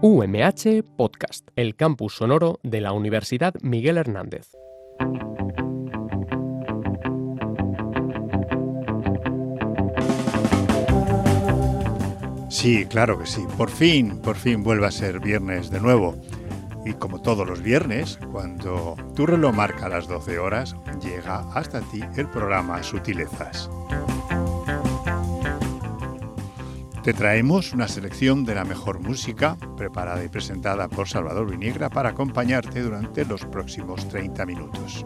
UMH Podcast, el campus sonoro de la Universidad Miguel Hernández. Sí, claro que sí. Por fin vuelve a ser viernes de nuevo. Y como todos los viernes, cuando tu reloj marca las 12 horas, llega hasta ti el programa Sutilezas. Te traemos una selección de la mejor música, preparada y presentada por Salvador Viniegra para acompañarte durante los próximos 30 minutos.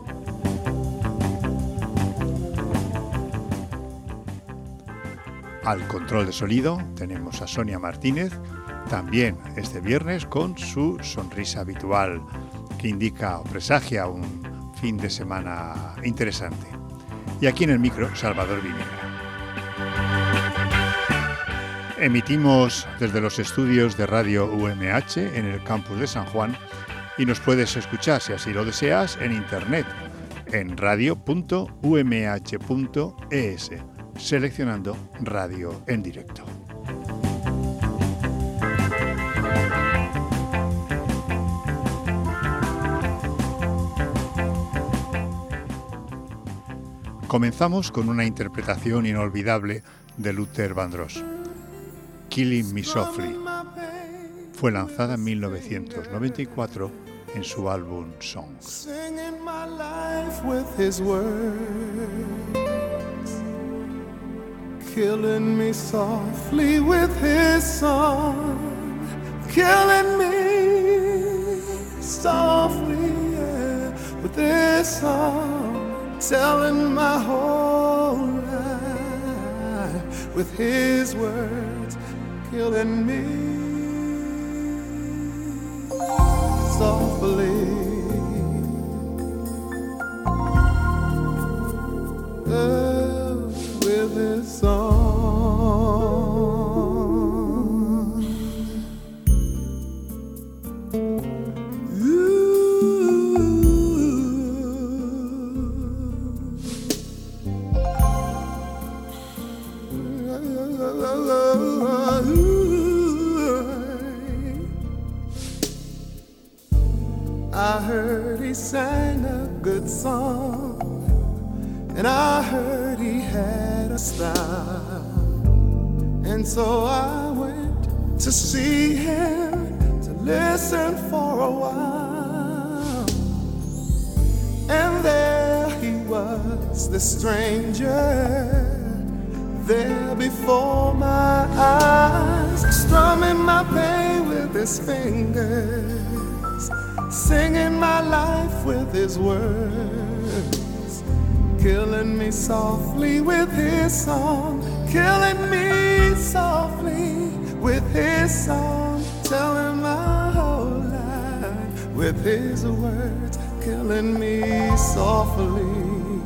Al control de sonido tenemos a Sonia Martínez, también este viernes con su sonrisa habitual, que indica o presagia un fin de semana interesante. Y aquí en el micro, Salvador Viniegra. Emitimos desde los estudios de Radio UMH en el campus de San Juan y nos puedes escuchar, si así lo deseas, en internet en radio.umh.es, seleccionando Radio en directo. Comenzamos con una interpretación inolvidable de Luther Vandross. Killing Me Softly fue lanzada en 1994 en su álbum Songs. Singing my life with his words, killing me softly with his song, killing me softly, yeah, with his song, telling my whole life with his words, killing me softly, with his song. I heard he sang a good song, and I heard he had a style, and so I went to see him, to listen for a while. And there he was, the stranger, there before my eyes, strumming my pain with his fingers, singing my life with his words, killing me softly with his song, killing me softly with his song, telling my whole life with his words, killing me softly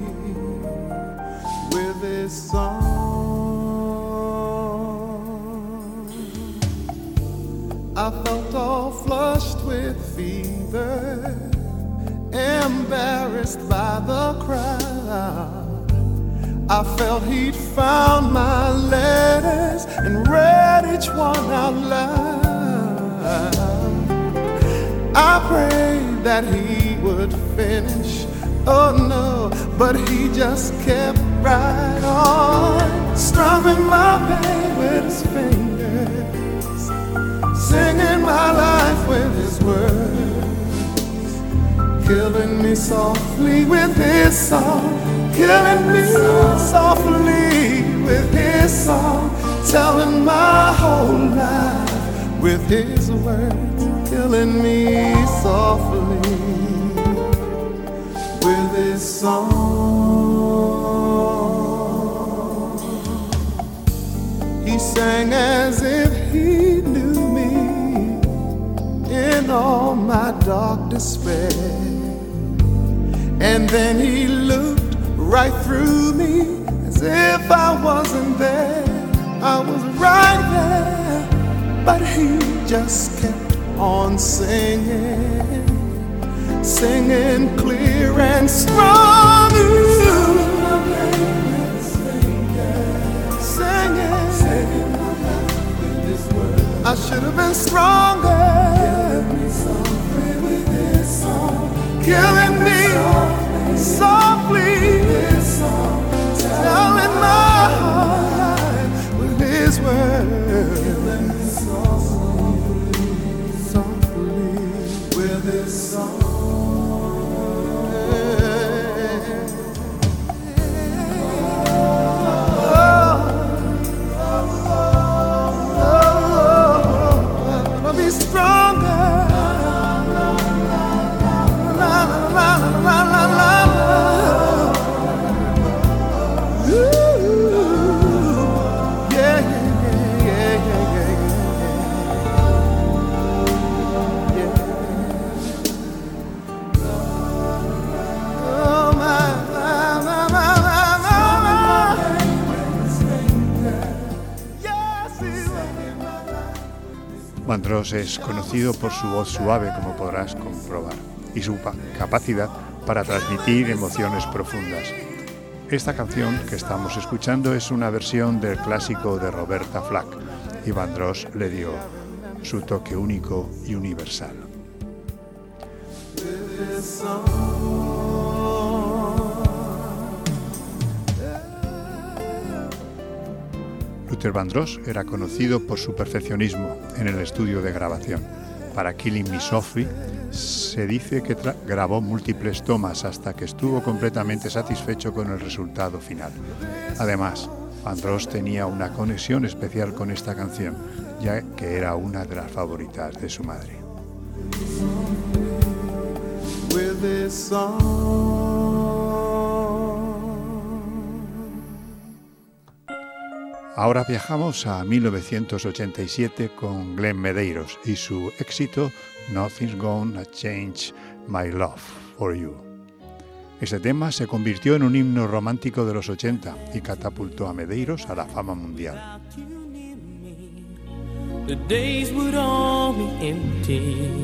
with his song. I felt all flushed with fever, embarrassed by the crowd. I felt he'd found my letters and read each one out loud. I prayed that he would finish, oh no, but he just kept right on, strumming my pain with his fingers, singing my life with his words, killing me softly with his song, killing me softly with his song, telling my whole life with his words, killing me softly with his song. He sang as if he knew me in all my dark despair, and then he looked right through me as if I wasn't there. I was right there, but he just kept on singing, singing clear and strong. Singing, singing, I should have been stronger. Killing me softly with this song. Killing me softly with this song. Telling my heart with His word. Killing me softly with this song. Vandross es conocido por su voz suave, como podrás comprobar, y su capacidad para transmitir emociones profundas. Esta canción que estamos escuchando es una versión del clásico de Roberta Flack, y Vandross le dio su toque único y universal. Luther Vandross era conocido por su perfeccionismo en el estudio de grabación. Para Killing Me Softly se dice que grabó múltiples tomas hasta que estuvo completamente satisfecho con el resultado final. Además, Vandross tenía una conexión especial con esta canción, ya que era una de las favoritas de su madre. Ahora viajamos a 1987 con Glenn Medeiros y su éxito Nothing's Gonna Change My Love for You. Este tema se convirtió en un himno romántico de los 80 y catapultó a Medeiros a la fama mundial. The days would all be empty.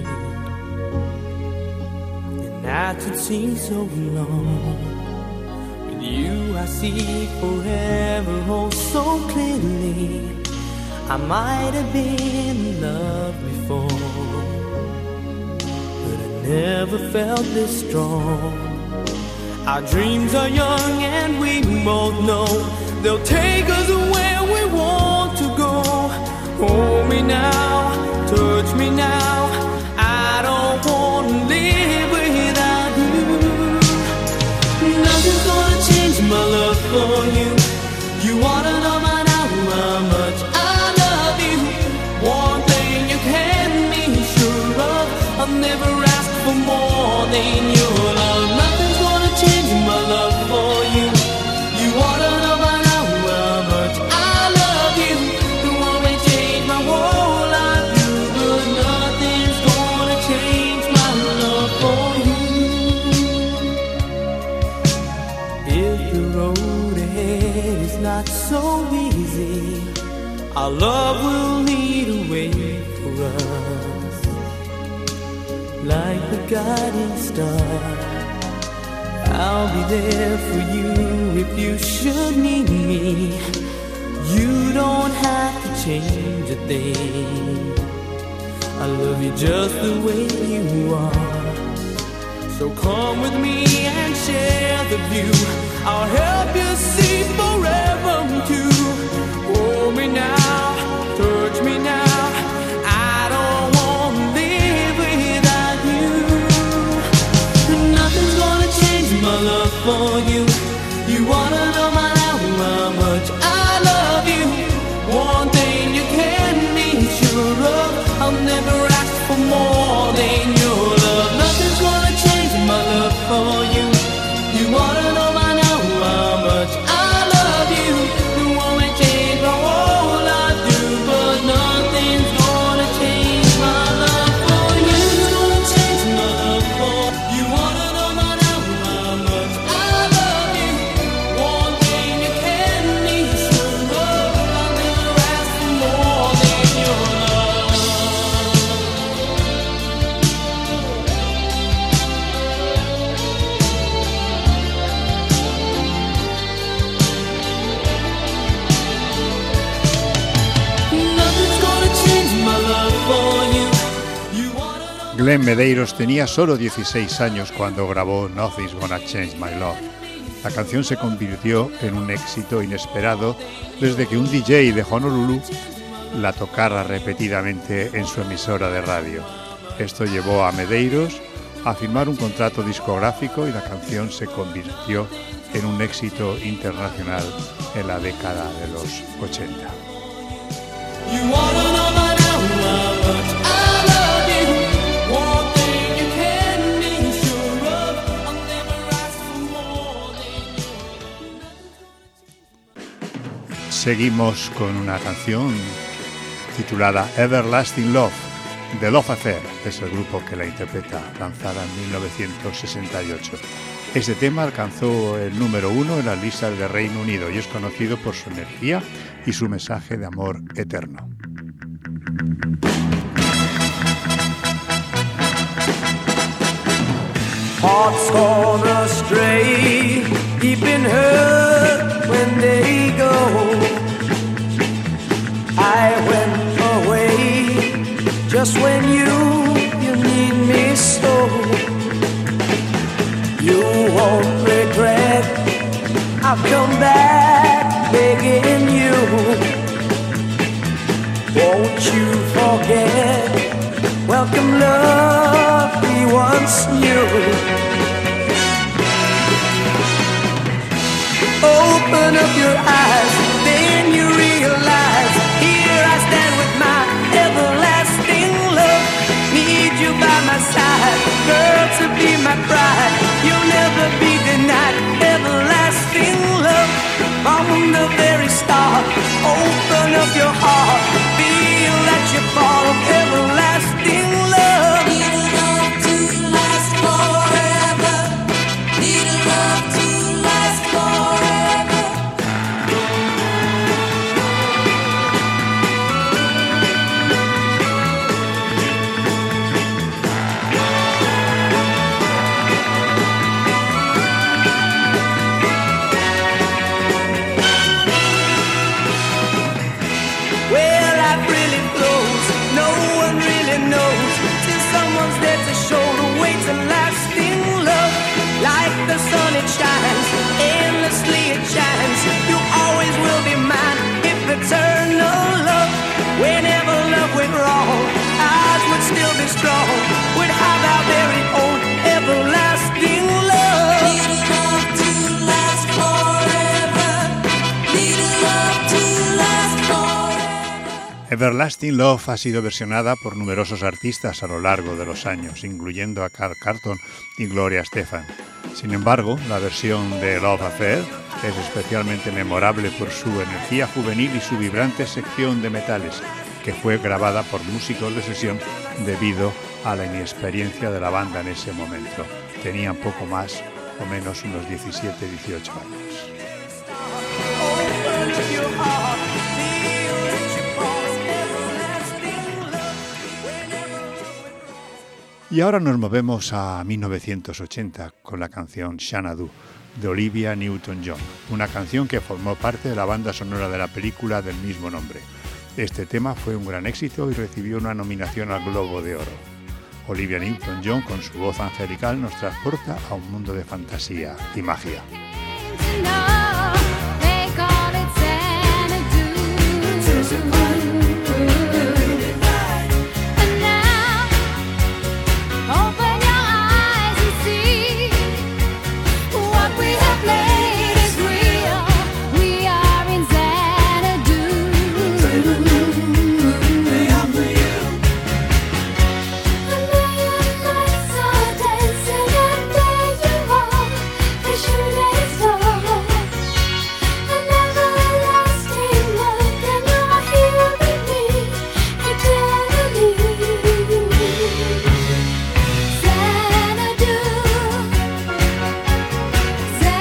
The nights would seem so long. With you I see forever oh so clearly. I might have been in love before, but I never felt this strong. Our dreams are young and we both know they'll take us where we want to go. Hold me now, touch me now, I don't want to live without you. Nothing's gonna change my love for you. You wanna know by now how much I love you. One thing you can be sure of, I'll never ask for more than your love. Nothing's gonna change my love for you. You wanna know by now how much I love you. You want me change my whole life, but nothing's gonna change my love for you. If the road ahead is not so easy, our love will lead a way for us, like the guiding star. I'll be there for you if you should need me. You don't have to change a thing. I love you just the way you are. So come with me and share the view. I'll help you see forever too. Hold me now, touch me now. I don't want to live without you. Nothing's gonna change my love for you. You wanna know by now how much I love you. One thing you can be sure of, I'll never ask for more than your love. Nothing's gonna change my love for you. You wanna know by now how much I love you. You won't change my whole life, Glenn Medeiros tenía solo 16 años cuando grabó Nothing's Gonna Change My Love. La canción se convirtió en un éxito inesperado desde que un DJ de Honolulu la tocara repetidamente en su emisora de radio. Esto llevó a Medeiros a firmar un contrato discográfico y la canción se convirtió en un éxito internacional en la década de los 80. Seguimos con una canción titulada Everlasting Love, The Love Affair, es el grupo que la interpreta, lanzada en 1968. Este tema alcanzó el número 1 en las listas de Reino Unido y es conocido por su energía y su mensaje de amor eterno. Hearts gone astray, deep in hurt when they go. I went away just when you need me so. You won't regret, I've come back begging you. Won't you forget, welcome love we once knew. Open up your eyes, then you realize, here I stand with my everlasting love. Need you by my side, girl, to be my bride. You'll never be denied, everlasting love. From the very start, open up your heart, feel that you fall of everlasting love. Need a love to last forever, need a love to last forever. The sun it shines, endlessly it shines. You always will be mine, if eternal love. Whenever love went wrong, ours would still be strong. We'd have our very own everlasting love. Need a love to last forever. Need a love to last forever. Everlasting Love ha sido versionada por numerosos artistas a lo largo de los años, incluyendo a Carl Carlton y Gloria Estefan. Sin embargo, la versión de Love Affair es especialmente memorable por su energía juvenil y su vibrante sección de metales, que fue grabada por músicos de sesión debido a la inexperiencia de la banda en ese momento. Tenían poco más o menos unos 17-18 años. Y ahora nos movemos a 1980 con la canción Xanadu de Olivia Newton-John, una canción que formó parte de la banda sonora de la película del mismo nombre. Este tema fue un gran éxito y recibió una nominación al Globo de Oro. Olivia Newton-John, con su voz angelical, nos transporta a un mundo de fantasía y magia.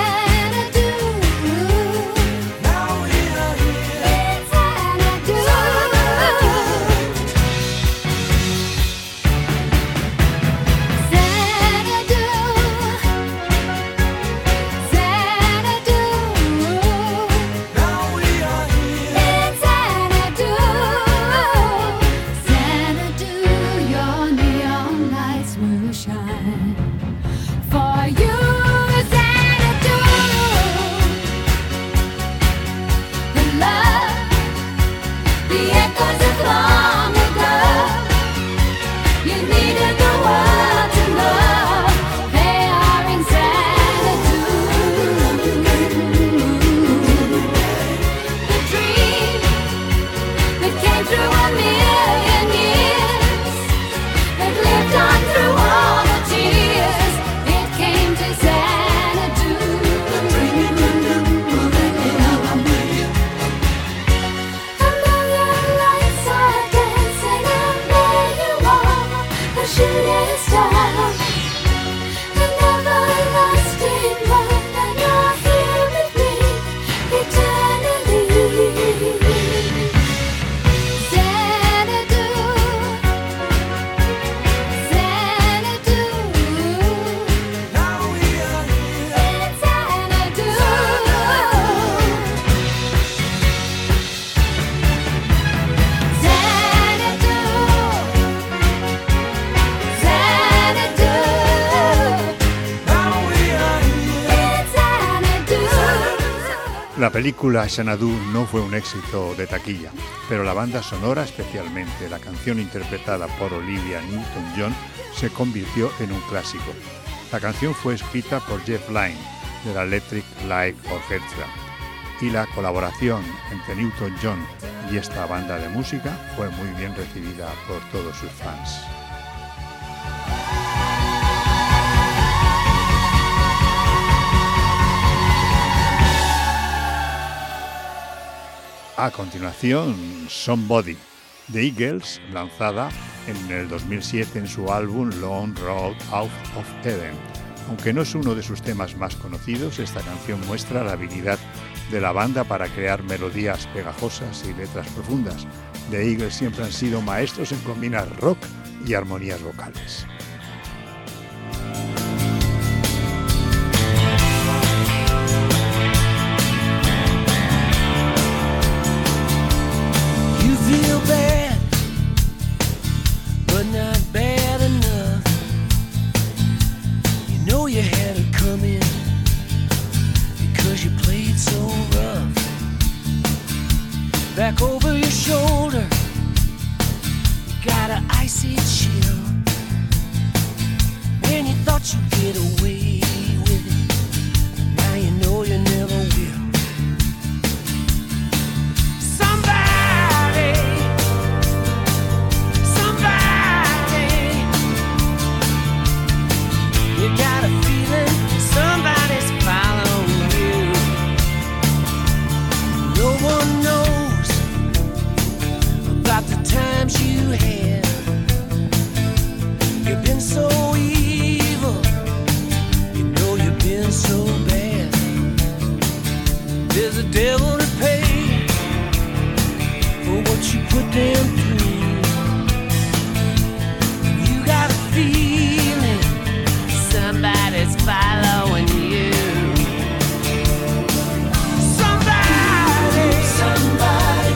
Xanadu. La película Xanadu no fue un éxito de taquilla, pero la banda sonora, especialmente la canción interpretada por Olivia Newton-John, se convirtió en un clásico. La canción fue escrita por Jeff Lynne, de la Electric Light Orchestra, y la colaboración entre Newton-John y esta banda de música fue muy bien recibida por todos sus fans. A continuación, Somebody, The Eagles, lanzada en el 2007 en su álbum Long Road Out of Eden. Aunque no es uno de sus temas más conocidos, esta canción muestra la habilidad de la banda para crear melodías pegajosas y letras profundas. The Eagles siempre han sido maestros en combinar rock y armonías vocales. Feel bad, but not bad enough. You know you had it coming because you played so rough. Back over your shoulder, you got an icy chill. Man, you thought you'd get away with it. Now you know you never will. You got a feeling somebody's following you. No one knows about the times you had. You've been so evil, you know you've been so bad. There's a devil to pay for what you put them through. You got a feeling somebody's following you. Somebody, somebody,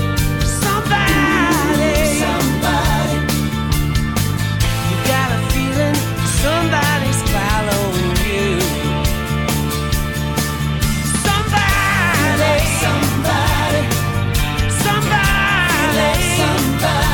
somebody, somebody. You got a feeling somebody's following you. Somebody, somebody, somebody, somebody.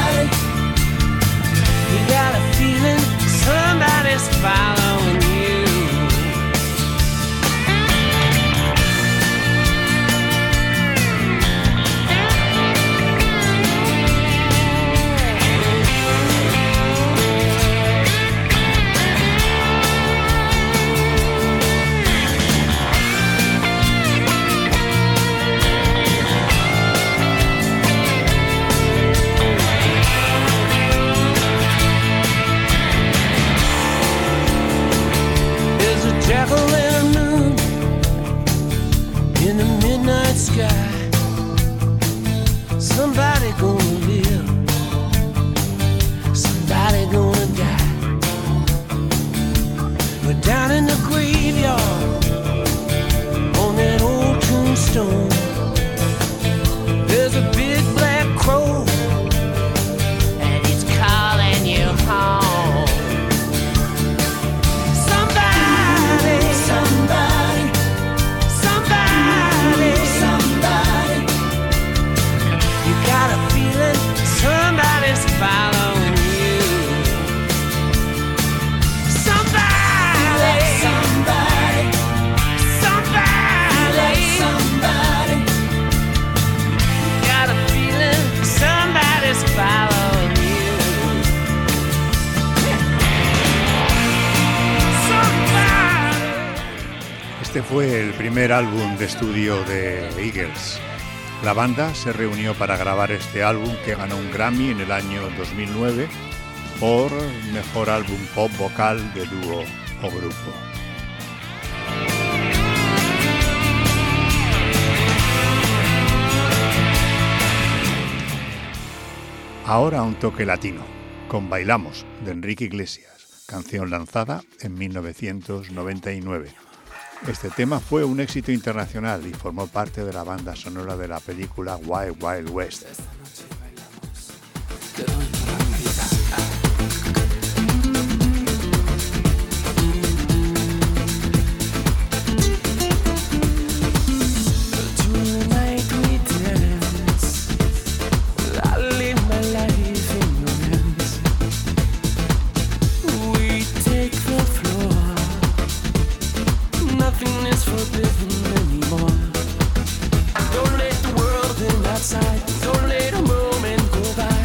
fue el primer álbum de estudio de Eagles. La banda se reunió para grabar este álbum que ganó un Grammy en el año 2009 por Mejor Álbum Pop Vocal de Dúo o Grupo. Ahora un toque latino, con Bailamos, de Enrique Iglesias, canción lanzada en 1999. Este tema fue un éxito internacional y formó parte de la banda sonora de la película Wild Wild West. Don't let a moment go by.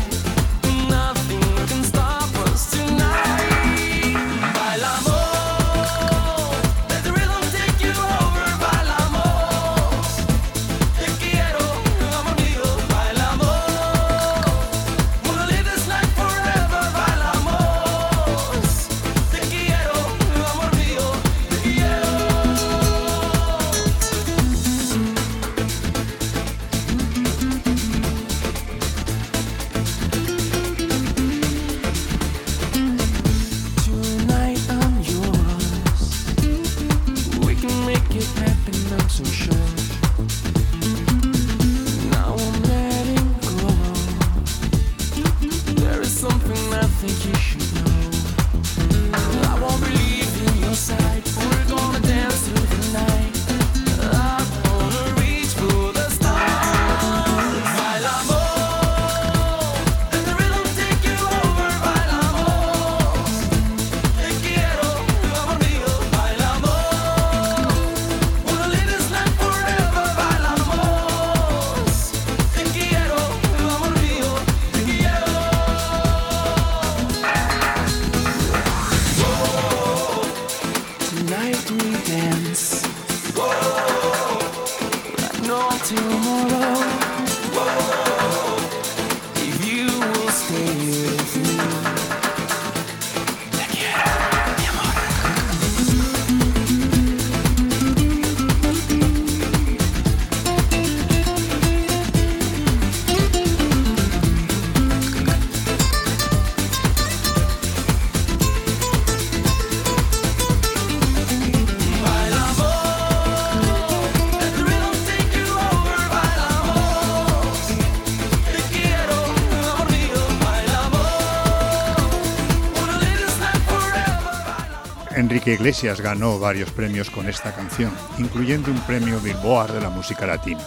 Enrique Iglesias ganó varios premios con esta canción, incluyendo un premio Billboard de la música latina.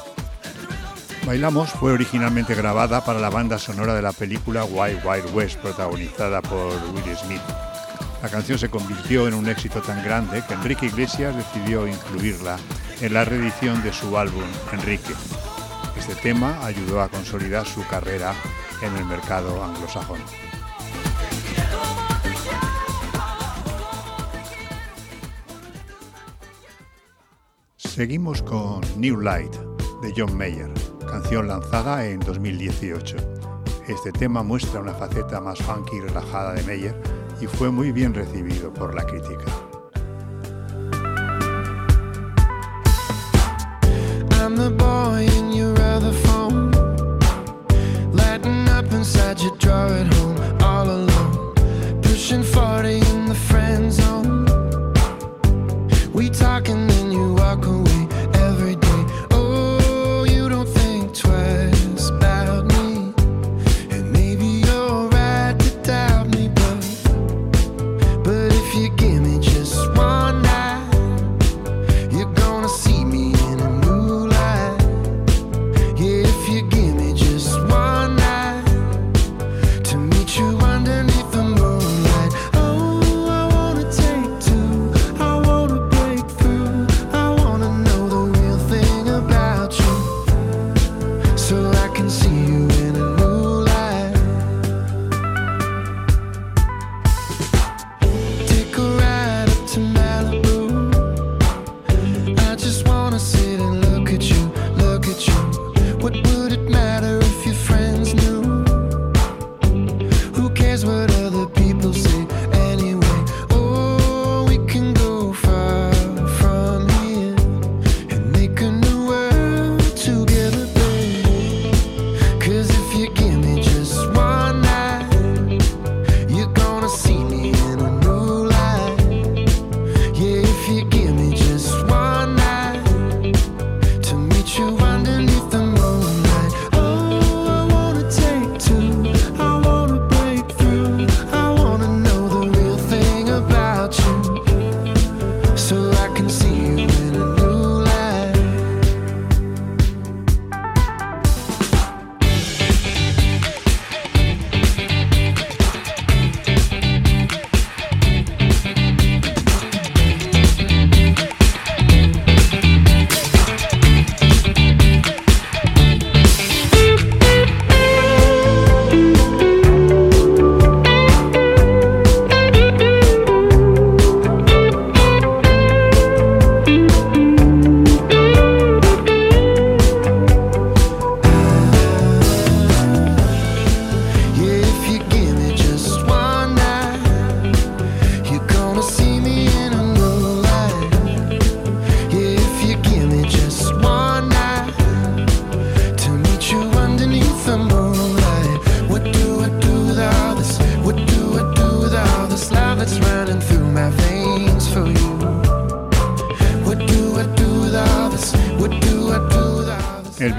Bailamos fue originalmente grabada para la banda sonora de la película Wild Wild West, protagonizada por Will Smith. La canción se convirtió en un éxito tan grande que Enrique Iglesias decidió incluirla en la reedición de su álbum Enrique. Este tema ayudó a consolidar su carrera en el mercado anglosajón. Seguimos con New Light de John Mayer, canción lanzada en 2018. Este tema muestra una faceta más funky y relajada de Mayer y fue muy bien recibido por la crítica. I'm the boy in your other phone, lighting up inside your drawer at home, all alone, pushing 40 in the friend zone. We talk and then you walk away every day. Oh, you don't think twice about me, and maybe you're right to doubt me, but if you give me just one night, you're gonna see me in a new light. Yeah, if you give me just one night to make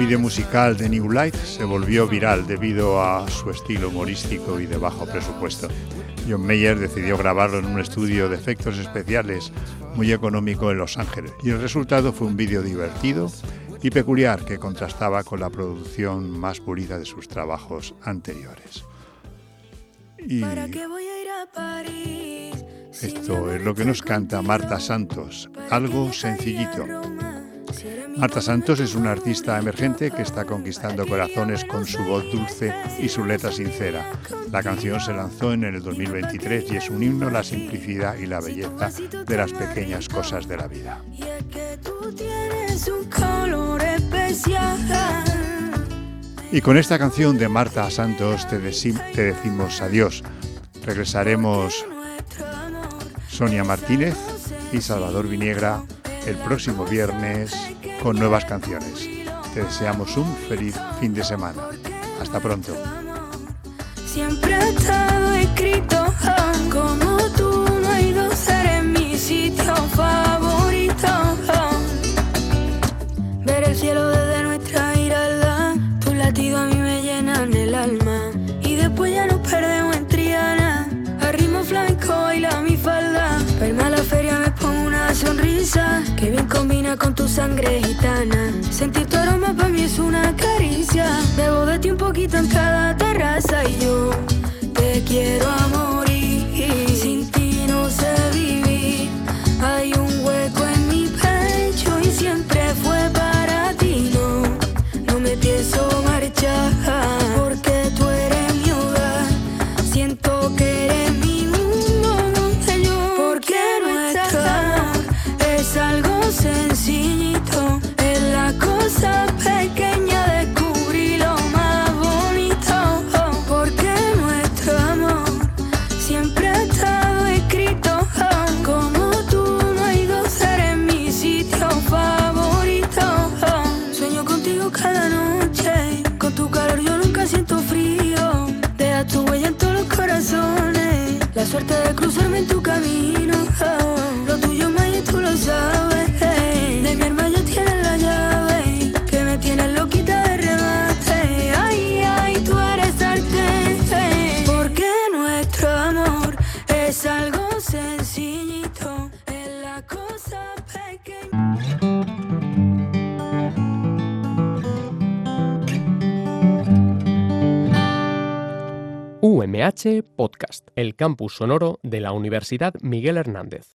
vídeo musical de New Light se volvió viral debido a su estilo humorístico y de bajo presupuesto. John Mayer decidió grabarlo en un estudio de efectos especiales muy económico en Los Ángeles y el resultado fue un vídeo divertido y peculiar que contrastaba con la producción más pulida de sus trabajos anteriores. Y esto es lo que nos canta Marta Santos, algo sencillito. Marta Santos es una artista emergente que está conquistando corazones con su voz dulce y su letra sincera. La canción se lanzó en el 2023 y es un himno a la simplicidad y la belleza de las pequeñas cosas de la vida. Y con esta canción de Marta Santos te decimos adiós. Regresaremos Sonia Martínez y Salvador Viniegra el próximo viernes con nuevas canciones. Te deseamos un feliz fin de semana. Hasta pronto. Siempre ha estado escrito, como tú no hay dos, eres mi sitio favorito. Ver el cielo desde nuestra mirada, tus latidos a mí me llenan el alma. Y después ya nos perdemos en Triana, a ritmo flamenco baila mi falda. Verme a la feria me pongo una sonrisa que bien combina con tu sangre gitana. Sentir tu aroma para mí es una caricia. Bebo de ti un poquito en cada terraza y yo te quiero a morir. Sin ti no sé vivir. Hay un hueco en mi pecho y siempre fue para ti. No me pienso marchar porque tú eres mi hogar. Siento que eres mi mundo donde yo. Porque nuestro amor es algo sencillito. Es la cosa pequeña, descubrí lo más bonito. Porque nuestro amor siempre ha estado escrito. Como tú no hay dos, eres mi sitio favorito. Sueño contigo cada noche, con tu calor yo nunca siento frío. Deja tu huella en todos los corazones, la suerte de cruzarme en tu camino. Lo tuyo es más y tú lo sabes. De mi alma ya tienes la llave, que me tienes loquita de remate. Ay, ay, tú eres arte. Porque nuestro amor es algo sencillito, es la cosa pequeña. UMH Podcast, el campus sonoro de la Universidad Miguel Hernández.